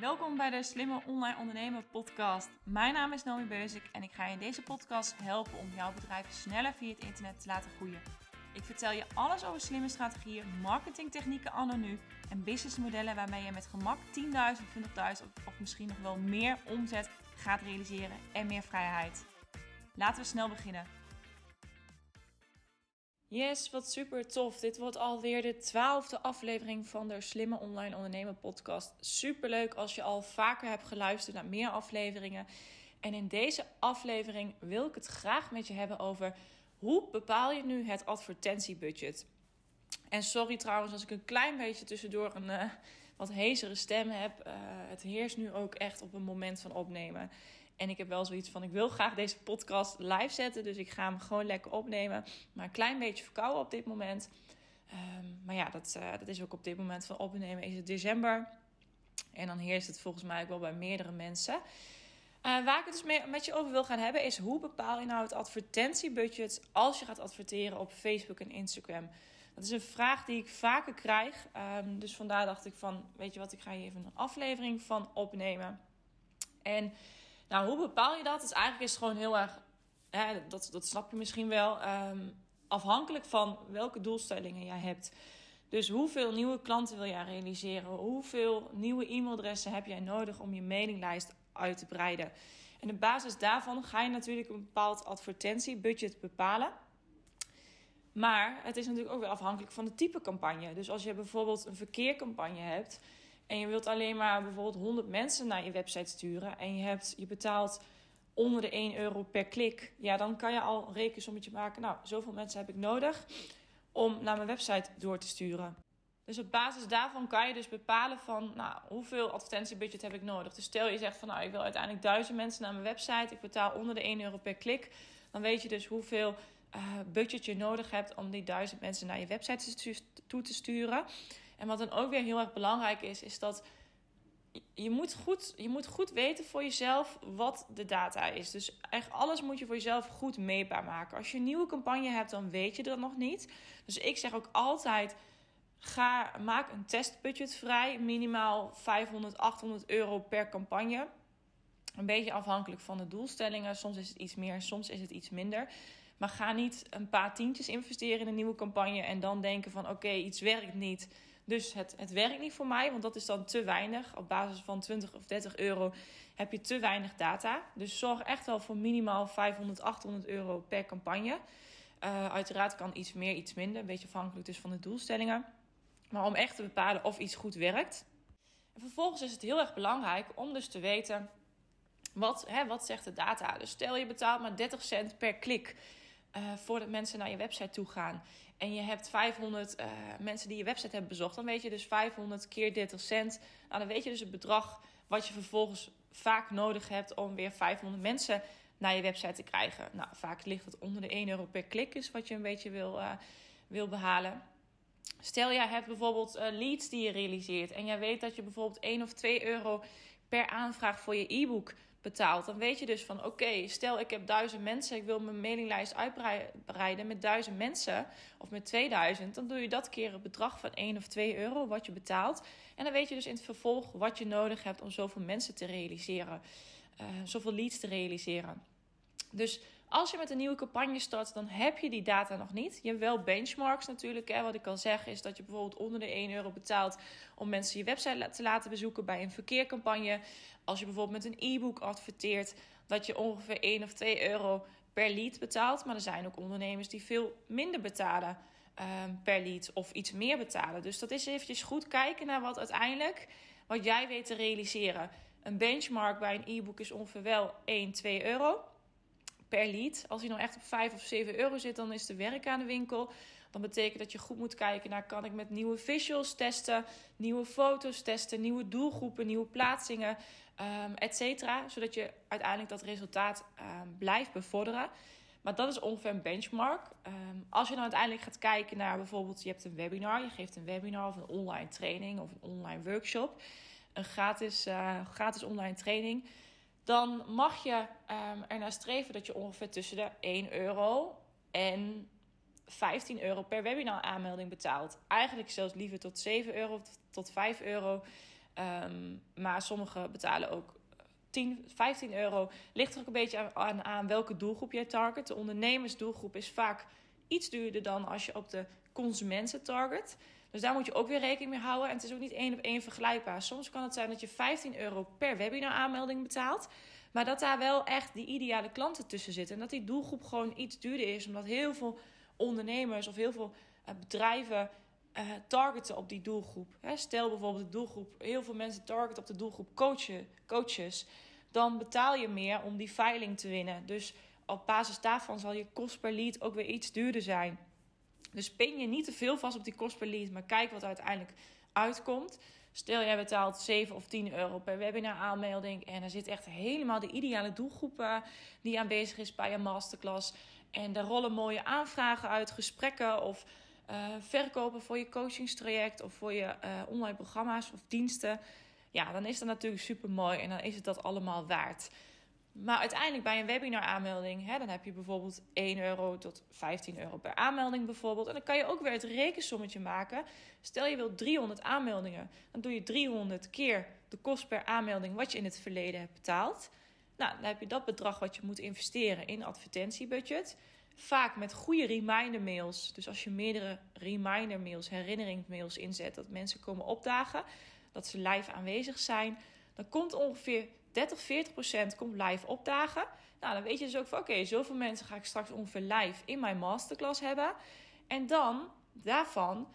Welkom bij de Slimme Online Ondernemen podcast. Mijn naam is Naomi Beusik en ik ga je in deze podcast helpen om jouw bedrijf sneller via het internet te laten groeien. Ik vertel je alles over slimme strategieën, marketingtechnieken anno nu en businessmodellen waarmee je met gemak 10.000, 20.000 of misschien nog wel meer omzet gaat realiseren en meer vrijheid. Laten we snel beginnen. Yes, wat super tof. Dit wordt alweer de 12e aflevering van de Slimme Online Ondernemen podcast. Super leuk als je al vaker hebt geluisterd naar meer afleveringen. En in deze aflevering wil ik het graag met je hebben over hoe bepaal je nu het advertentiebudget. En sorry trouwens als ik een klein beetje tussendoor een wat hezere stem heb. Het heerst nu ook echt op een moment van opnemen. En ik heb wel zoiets van, ik wil graag deze podcast live zetten. Dus ik ga hem gewoon lekker opnemen. Maar een klein beetje verkouden op dit moment. Maar ja, dat is ook op dit moment van opnemen. Is het december. En dan heerst het volgens mij ook wel bij meerdere mensen. Waar ik het dus met je over wil gaan hebben is hoe bepaal je nou het advertentiebudget als je gaat adverteren op Facebook en Instagram. Dat is een vraag die ik vaker krijg. Dus vandaar dacht ik van, weet je wat, ik ga hier even een aflevering van opnemen. En nou, hoe bepaal je dat? Eigenlijk is het gewoon heel erg, dat snap je misschien wel, afhankelijk van welke doelstellingen jij hebt. Dus hoeveel nieuwe klanten wil jij realiseren? Hoeveel nieuwe e-mailadressen heb jij nodig om je mailinglijst uit te breiden? En op basis daarvan ga je natuurlijk een bepaald advertentiebudget bepalen. Maar het is natuurlijk ook weer afhankelijk van de type campagne. Dus als je bijvoorbeeld een verkeercampagne hebt en je wilt alleen maar bijvoorbeeld 100 mensen naar je website sturen en je betaalt onder de €1 per klik, ja, dan kan je al een rekensommetje maken. Nou, zoveel mensen heb ik nodig om naar mijn website door te sturen. Dus op basis daarvan kan je dus bepalen van, nou, hoeveel advertentiebudget heb ik nodig. Dus stel je zegt van, nou, ik wil uiteindelijk 1000 mensen naar mijn website. Ik betaal onder de €1 per klik. Dan weet je dus hoeveel budget je nodig hebt om die 1000 mensen naar je website toe te sturen. En wat dan ook weer heel erg belangrijk is dat je moet goed weten voor jezelf wat de data is. Dus echt alles moet je voor jezelf goed meetbaar maken. Als je een nieuwe campagne hebt, dan weet je dat nog niet. Dus ik zeg ook altijd, maak een testbudget vrij. Minimaal €500, €800 per campagne. Een beetje afhankelijk van de doelstellingen. Soms is het iets meer, soms is het iets minder. Maar ga niet een paar tientjes investeren in een nieuwe campagne en dan denken van oké, iets werkt niet. Dus het werkt niet voor mij, want dat is dan te weinig. Op basis van €20 of €30 heb je te weinig data. Dus zorg echt wel voor minimaal €500, €800 per campagne. Uiteraard kan iets meer, iets minder. Een beetje afhankelijk dus van de doelstellingen. Maar om echt te bepalen of iets goed werkt. En vervolgens is het heel erg belangrijk om dus te weten, wat zegt de data? Dus stel je betaalt maar 30 cent per klik voordat mensen naar je website toe gaan. En je hebt 500 mensen die je website hebben bezocht. Dan weet je dus 500 keer 30 cent. Nou, dan weet je dus het bedrag wat je vervolgens vaak nodig hebt om weer 500 mensen naar je website te krijgen. Nou, vaak ligt het onder de €1 per klik is wat je een beetje wil behalen. Stel jij hebt bijvoorbeeld leads die je realiseert en jij weet dat je bijvoorbeeld €1 of €2 per aanvraag voor je e-book betaalt. Dan weet je dus van oké, stel ik heb 1000 mensen, ik wil mijn mailinglijst uitbreiden met 1000 mensen of met 2000. Dan doe je dat keer het bedrag van €1 of €2 wat je betaalt. En dan weet je dus in het vervolg wat je nodig hebt om zoveel mensen te realiseren. Zoveel leads te realiseren. Dus als je met een nieuwe campagne start, dan heb je die data nog niet. Je hebt wel benchmarks natuurlijk. Wat ik al zeg is dat je bijvoorbeeld onder de €1 betaalt om mensen je website te laten bezoeken bij een verkeercampagne. Als je bijvoorbeeld met een e-book adverteert, dat je ongeveer €1 of €2 per lead betaalt. Maar er zijn ook ondernemers die veel minder betalen per lead of iets meer betalen. Dus dat is eventjes goed kijken naar wat jij weet te realiseren. Een benchmark bij een e-book is ongeveer wel €1, €2 per lead. Als hij nou echt op €5 of €7 zit, dan is er werk aan de winkel. Dan betekent dat je goed moet kijken naar, kan ik met nieuwe visuals testen, nieuwe foto's testen, nieuwe doelgroepen, nieuwe plaatsingen, et cetera. Zodat je uiteindelijk dat resultaat blijft bevorderen. Maar dat is ongeveer een benchmark. Als je nou uiteindelijk gaat kijken naar bijvoorbeeld, je hebt een webinar, je geeft een webinar of een online training of een online workshop, een gratis online training, dan mag je ernaar streven dat je ongeveer tussen de €1 en €15 per webinar aanmelding betaalt. Eigenlijk zelfs liever tot €7 tot €5 Maar sommigen betalen ook 10, 15 euro. Ligt er ook een beetje aan welke doelgroep jij target. De ondernemersdoelgroep is vaak iets duurder dan als je op de consumenten target. Dus daar moet je ook weer rekening mee houden. En het is ook niet 1 op 1 vergelijkbaar. Soms kan het zijn dat je 15 euro per webinar aanmelding betaalt. Maar dat daar wel echt die ideale klanten tussen zitten. En dat die doelgroep gewoon iets duurder is. Omdat heel veel ondernemers of heel veel bedrijven targeten op die doelgroep. Stel bijvoorbeeld de doelgroep, heel veel mensen targeten op de doelgroep coaches. Dan betaal je meer om die veiling te winnen. Dus op basis daarvan zal je kost per lead ook weer iets duurder zijn. Dus pin je niet te veel vast op die kost per lead, maar kijk wat er uiteindelijk uitkomt. Stel jij betaalt 7 of 10 euro per webinar aanmelding en er zit echt helemaal de ideale doelgroep die aanwezig is bij je masterclass. En daar rollen mooie aanvragen uit, gesprekken of verkopen voor je coachingstraject of voor je online programma's of diensten. Ja, dan is dat natuurlijk super mooi en dan is het dat allemaal waard. Maar uiteindelijk bij een webinar aanmelding, dan heb je bijvoorbeeld 1 euro tot 15 euro per aanmelding bijvoorbeeld. En dan kan je ook weer het rekensommetje maken. Stel je wilt 300 aanmeldingen, dan doe je 300 keer de kost per aanmelding wat je in het verleden hebt betaald. Nou, dan heb je dat bedrag wat je moet investeren in advertentiebudget. Vaak met goede reminder mails. Dus als je meerdere reminder mails, herinneringsmails inzet, dat mensen komen opdagen, dat ze live aanwezig zijn, dan komt ongeveer 30-40% komt live opdagen. Nou, dan weet je dus ook van oké, zoveel mensen ga ik straks ongeveer live in mijn masterclass hebben. En dan daarvan,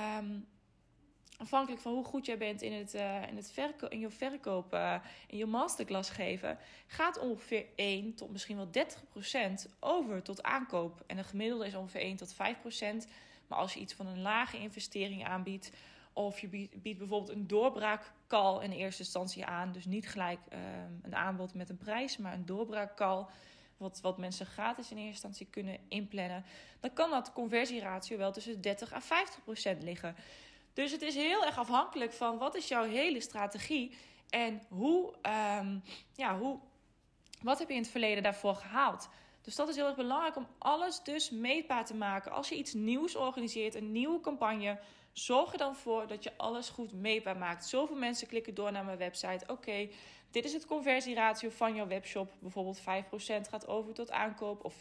afhankelijk van hoe goed jij bent in je verkoop, in je masterclass geven, gaat ongeveer 1 tot misschien wel 30% over tot aankoop. En de gemiddelde is ongeveer 1 tot 5%. Maar als je iets van een lage investering aanbiedt, of je biedt bijvoorbeeld een doorbraakcall in eerste instantie aan. Dus niet gelijk een aanbod met een prijs, maar een doorbraakcall. Wat mensen gratis in eerste instantie kunnen inplannen. Dan kan dat conversieratio wel tussen 30 à 50% liggen. Dus het is heel erg afhankelijk van wat is jouw hele strategie. En wat heb je in het verleden daarvoor gehaald. Dus dat is heel erg belangrijk om alles dus meetbaar te maken. Als je iets nieuws organiseert, een nieuwe campagne, zorg er dan voor dat je alles goed meetbaar maakt. Zoveel mensen klikken door naar mijn website. Oké, dit is het conversieratio van jouw webshop. Bijvoorbeeld 5% gaat over tot aankoop of 4%.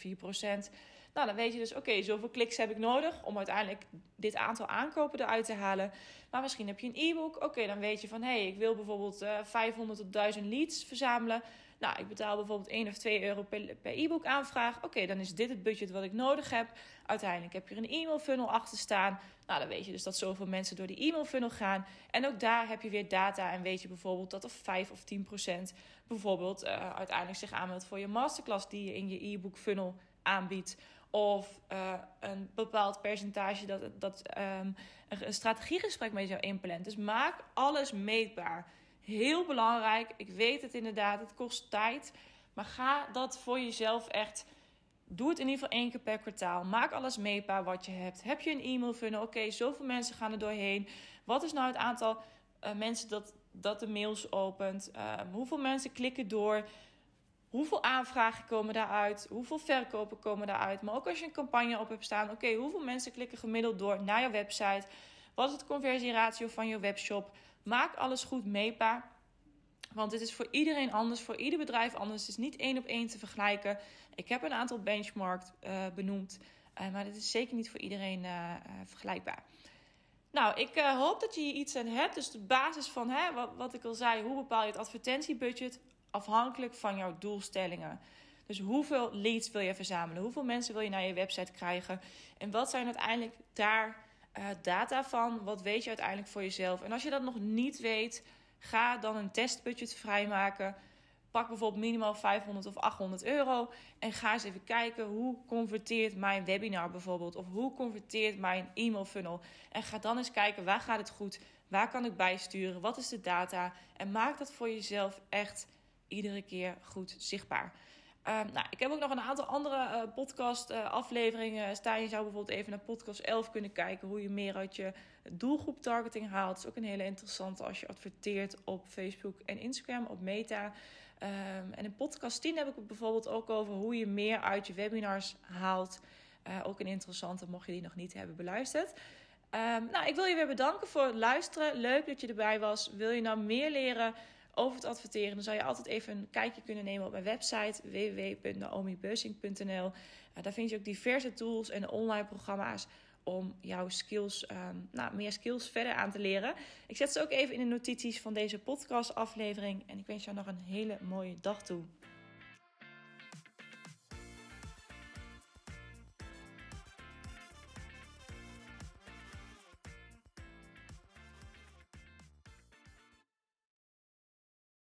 Nou, dan weet je dus, oké, zoveel kliks heb ik nodig om uiteindelijk dit aantal aankopen eruit te halen. Maar misschien heb je een e-book. Oké, dan weet je van, ik wil bijvoorbeeld 500 tot 1000 leads verzamelen. Nou, ik betaal bijvoorbeeld 1 of 2 euro per e-book aanvraag. Oké, dan is dit het budget wat ik nodig heb. Uiteindelijk heb je er een e-mail funnel achter staan. Nou, dan weet je dus dat zoveel mensen door die e-mail funnel gaan. En ook daar heb je weer data en weet je bijvoorbeeld dat er 5 of 10% bijvoorbeeld uiteindelijk zich aanmeldt voor je masterclass die je in je e-book funnel aanbiedt. Of een bepaald percentage dat een strategiegesprek met jou inplant. Dus maak alles meetbaar. Heel belangrijk. Ik weet het inderdaad. Het kost tijd. Maar ga dat voor jezelf echt. Doe het in ieder geval 1 keer per kwartaal. Maak alles meetbaar wat je hebt. Heb je een e-mail funnel? Oké, zoveel mensen gaan er doorheen. Wat is nou het aantal mensen dat de mails opent? Hoeveel mensen klikken door? Hoeveel aanvragen komen daaruit? Hoeveel verkopen komen daaruit? Maar ook als je een campagne op hebt staan. Oké, hoeveel mensen klikken gemiddeld door naar je website? Wat is het conversieratio van je webshop? Maak alles goed meetbaar. Want het is voor iedereen anders, voor ieder bedrijf anders. Het is niet 1 op 1 te vergelijken. Ik heb een aantal benchmarks benoemd. Maar dit is zeker niet voor iedereen vergelijkbaar. Nou, ik hoop dat je hier iets aan hebt. Dus de basis van wat ik al zei. Hoe bepaal je het advertentiebudget? Afhankelijk van jouw doelstellingen. Dus hoeveel leads wil je verzamelen? Hoeveel mensen wil je naar je website krijgen? En wat zijn uiteindelijk daar data van? Wat weet je uiteindelijk voor jezelf? En als je dat nog niet weet, ga dan een testbudget vrijmaken. Pak bijvoorbeeld minimaal 500 of 800 euro. En ga eens even kijken hoe converteert mijn webinar bijvoorbeeld. Of hoe converteert mijn e-mail funnel. En ga dan eens kijken waar gaat het goed? Waar kan ik bijsturen? Wat is de data? En maak dat voor jezelf echt iedere keer goed zichtbaar. Ik heb ook nog een aantal andere podcast afleveringen staan. Je zou bijvoorbeeld even naar podcast 11 kunnen kijken. Hoe je meer uit je doelgroep targeting haalt. Dat is ook een hele interessante als je adverteert op Facebook en Instagram, op Meta. En in podcast 10 heb ik het bijvoorbeeld ook over hoe je meer uit je webinars haalt. Ook een interessante, mocht je die nog niet hebben beluisterd. Ik wil je weer bedanken voor het luisteren. Leuk dat je erbij was. Wil je nou meer leren over het adverteren, dan zou je altijd even een kijkje kunnen nemen op mijn website www.naomibeusink.nl. Daar vind je ook diverse tools en online programma's om jouw skills, meer skills verder aan te leren. Ik zet ze ook even in de notities van deze podcastaflevering. En ik wens jou nog een hele mooie dag toe.